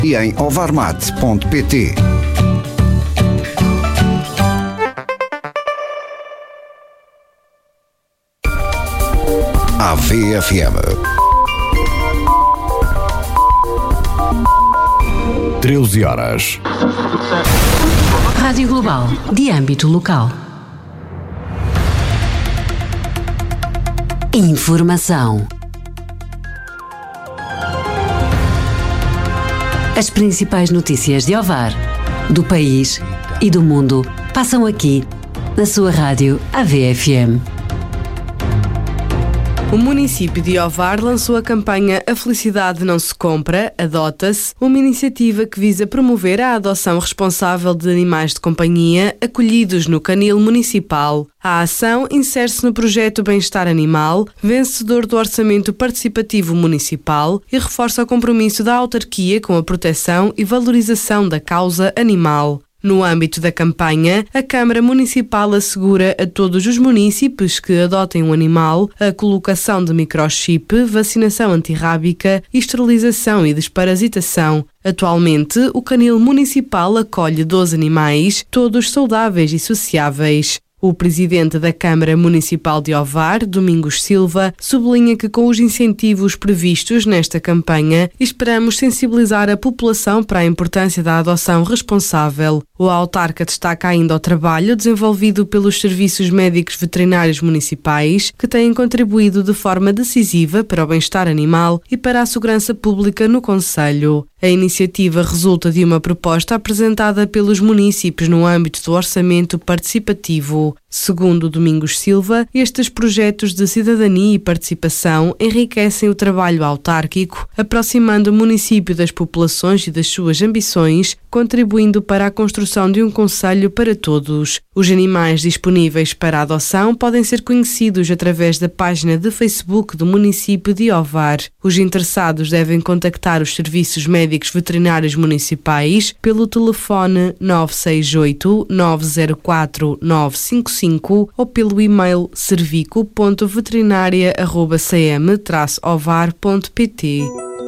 e em ovarmate.pt. AVFM 13 horas. Rádio Global, de âmbito local. Informação. As principais notícias de Ovar, do país e do mundo passam aqui, na sua rádio AVFM. O município de Ovar lançou a campanha A Felicidade Não Se Compra, Adota-se, uma iniciativa que visa promover a adoção responsável de animais de companhia acolhidos no canil municipal. A ação insere-se no projeto Bem-Estar Animal, vencedor do Orçamento Participativo Municipal, e reforça o compromisso da autarquia com a proteção e valorização da causa animal. No âmbito da campanha, a Câmara Municipal assegura a todos os munícipes que adotem um animal a colocação de microchip, vacinação antirrábica, esterilização e desparasitação. Atualmente, o canil municipal acolhe 12 animais, todos saudáveis e sociáveis. O presidente da Câmara Municipal de Ovar, Domingos Silva, sublinha que com os incentivos previstos nesta campanha, esperamos sensibilizar a população para a importância da adoção responsável. O autarca destaca ainda o trabalho desenvolvido pelos serviços médicos veterinários municipais, que têm contribuído de forma decisiva para o bem-estar animal e para a segurança pública no concelho. A iniciativa resulta de uma proposta apresentada pelos munícipes no âmbito do orçamento participativo. Segundo Domingos Silva, estes projetos de cidadania e participação enriquecem o trabalho autárquico, aproximando o município das populações e das suas ambições, contribuindo para a construção de um concelho para todos. Os animais disponíveis para adoção podem ser conhecidos através da página de Facebook do município de Ovar. Os interessados devem contactar os serviços médicos veterinários municipais pelo telefone 968 904 955 ou pelo e-mail servico.veterinária@cm-ovar.pt.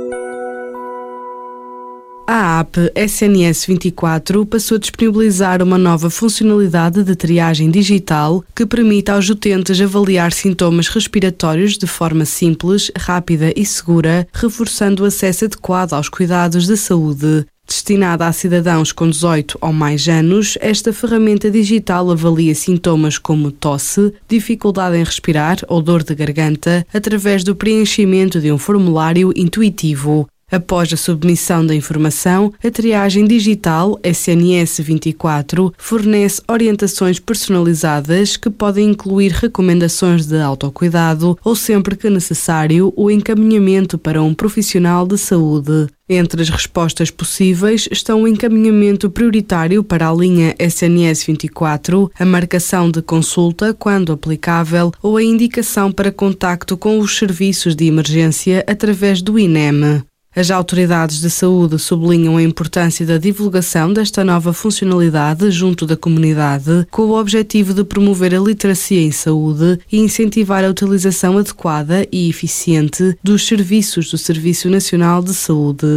A app SNS 24 passou a disponibilizar uma nova funcionalidade de triagem digital que permite aos utentes avaliar sintomas respiratórios de forma simples, rápida e segura, reforçando o acesso adequado aos cuidados de saúde. Destinada a cidadãos com 18 ou mais anos, esta ferramenta digital avalia sintomas como tosse, dificuldade em respirar ou dor de garganta através do preenchimento de um formulário intuitivo. Após a submissão da informação, a triagem digital SNS 24 fornece orientações personalizadas que podem incluir recomendações de autocuidado ou, sempre que necessário, o encaminhamento para um profissional de saúde. Entre as respostas possíveis estão o encaminhamento prioritário para a linha SNS 24, a marcação de consulta, quando aplicável, ou a indicação para contacto com os serviços de emergência através do INEM. As autoridades de saúde sublinham a importância da divulgação desta nova funcionalidade junto da comunidade, com o objetivo de promover a literacia em saúde e incentivar a utilização adequada e eficiente dos serviços do Serviço Nacional de Saúde.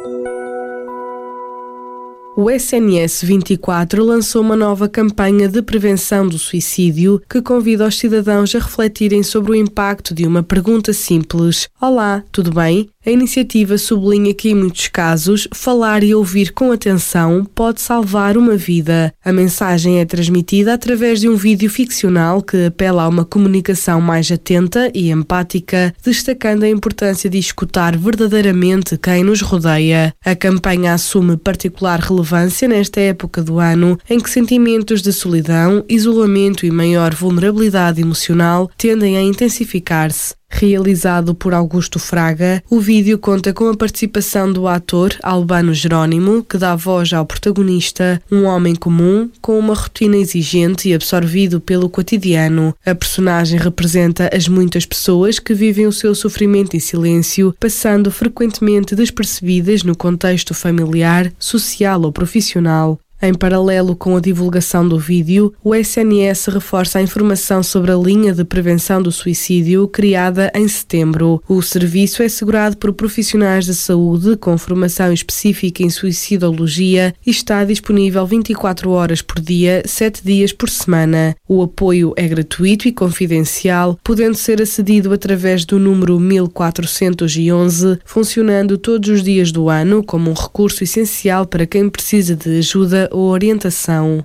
O SNS 24 lançou uma nova campanha de prevenção do suicídio que convida os cidadãos a refletirem sobre o impacto de uma pergunta simples: "Olá, tudo bem?" A iniciativa sublinha que, em muitos casos, falar e ouvir com atenção pode salvar uma vida. A mensagem é transmitida através de um vídeo ficcional que apela a uma comunicação mais atenta e empática, destacando a importância de escutar verdadeiramente quem nos rodeia. A campanha assume particular relevância nesta época do ano, em que sentimentos de solidão, isolamento e maior vulnerabilidade emocional tendem a intensificar-se. Realizado por Augusto Fraga, o vídeo conta com a participação do ator Albano Jerónimo, que dá voz ao protagonista, um homem comum, com uma rotina exigente e absorvido pelo cotidiano. A personagem representa as muitas pessoas que vivem o seu sofrimento em silêncio, passando frequentemente despercebidas no contexto familiar, social ou profissional. Em paralelo com a divulgação do vídeo, o SNS reforça a informação sobre a linha de prevenção do suicídio criada em setembro. O serviço é assegurado por profissionais da saúde com formação específica em suicidologia e está disponível 24 horas por dia, 7 dias por semana. O apoio é gratuito e confidencial, podendo ser acedido através do número 1411, funcionando todos os dias do ano como um recurso essencial para quem precisa de ajuda ou orientação.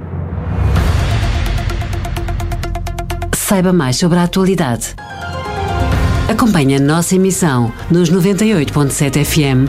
Saiba mais sobre a atualidade. Acompanhe a nossa emissão nos 98.7 FM